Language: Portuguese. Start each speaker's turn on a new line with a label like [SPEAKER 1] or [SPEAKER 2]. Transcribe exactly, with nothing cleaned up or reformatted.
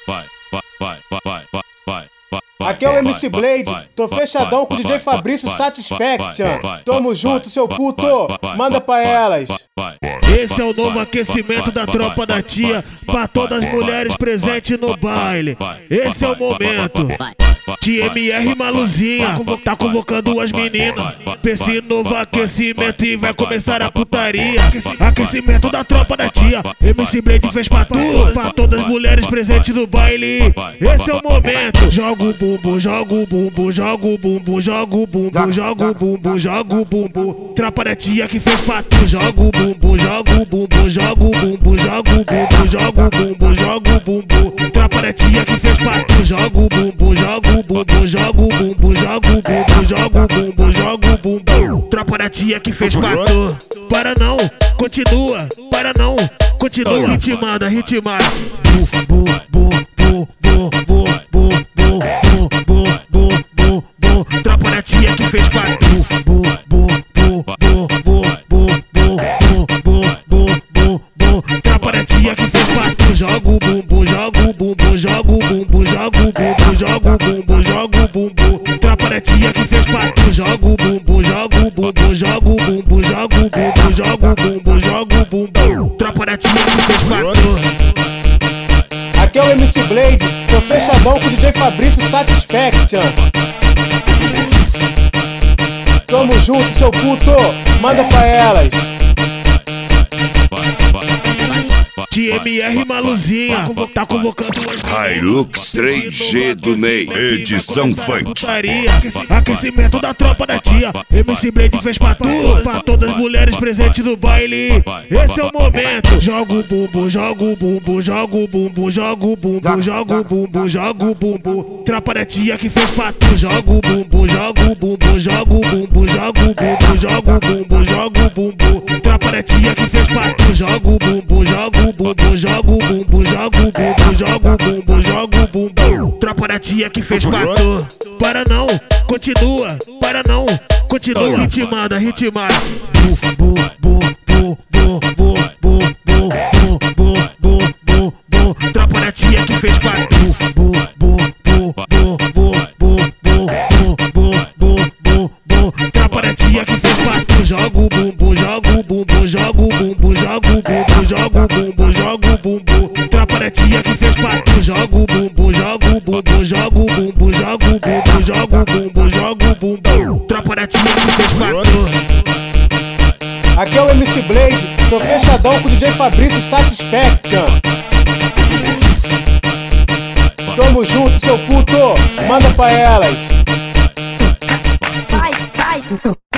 [SPEAKER 1] vai, vai, vai, vai, vai, vai.
[SPEAKER 2] Aqui é o M C Blade, tô fechadão com o D J Fabrício Satisfaction. Tamo junto, seu puto, manda pra elas.
[SPEAKER 3] Esse é o novo aquecimento da tropa da tia, pra todas as mulheres presentes no baile. Esse é o momento. Tia M R Maluzinha tá convocando as meninas pra esse novo aquecimento e vai começar a putaria. Aquecimento da tropa da tia, M C Blade fez pra tu, pra todas as mulheres presentes no baile. Esse é o momento. Joga o bumbum, joga o bumbum, joga o bumbum, joga o bumbum, joga o bumbum, joga o bumbum. Tropa da tia que fez pra tu, joga o bumbum, joga o bumbum, joga o bumbum, joga o bumbum, joga o bumbum, joga o bumbum. Tropa da tia que fez pra tu, joga o bumbum, joga o bumbum, joga o bumbum, joga o bumbum, joga o bumbum, joga o bumbum. Tropa da tia que fez pra tu. Para não, continua, para não, continua. Ritmada, ritmada. Bu, bu, bu, bu, bu, bu, bu, bu, bu, bu, bu. Tropa da tia que fez pra tu. Bu, bu, bu, bu, bu, bu, bu, bu, bu, bu, bu. Tropa da tia que fez pra tu. Joga o bumbum, joga o bumbum, joga o bumbum, joga o bumbum, joga o bumbum, joga o bumbum. Tropa da tia que fez pra tu. Joga o bumbum, joga o bumbum, joga o bumbum, joga o bumbum, joga o bumbum, joga o bumbum. Tropa da tia que fez pra tu.
[SPEAKER 2] Aqui é o M C Blade, tô fechadão com o D J Fabrício Satisfaction. Tamo junto, seu puto, manda pra elas.
[SPEAKER 3] Tia M R Maluzinha tá convocando as
[SPEAKER 1] Hilux três G do Ney, edição funk.
[SPEAKER 3] Aquecimento da tropa da tia, M C Blade fez pra tu, pra todas as mulheres presentes no baile. Esse é o momento. Joga o bumbum, joga o bumbum, joga o bumbum, joga o bumbum, joga o bumbum, joga o bumbum. Tropa da tia que fez pra tu. Joga o bumbum, joga o bumbum, joga o bumbum, joga o bumbum, joga o bumbum, joga o bumbum. Tropa da tia que fez pra tu. Joga o bumbum, joga o bumbum, joga o bumbum, joga o bumbum, joga o bumbum, joga o bumbum. Tropa da tia que fez pra tu. Para não, continua, para não, continua. Ritmada, ritmada. Bu, bu, bu, bu, bu, bu, bu, bu, bu, bu, bu, bu. Tropa da tia que fez pra tu. Bu, bu, bu, bu, bu, bu, bu, bu, bu, bu, bu. Tropa da tia que fez pra tu. Joga o bumbum, joga o bumbum, joga o bumbum, joga o bumbum, joga o bumbum, joga o bumbum. Tropa da tia que fez pra tu. Joga o bumbum, joga o bumbum, joga o bumbum, joga o bumbum, joga o bumbum, joga o bumbum. Tropa da tia que fez pra tu.
[SPEAKER 2] Aqui é o M C Blade, tô fechadão com o D J Fabrício Satisfaction. Tamo junto, seu puto, manda pra elas.
[SPEAKER 4] Vai, vai.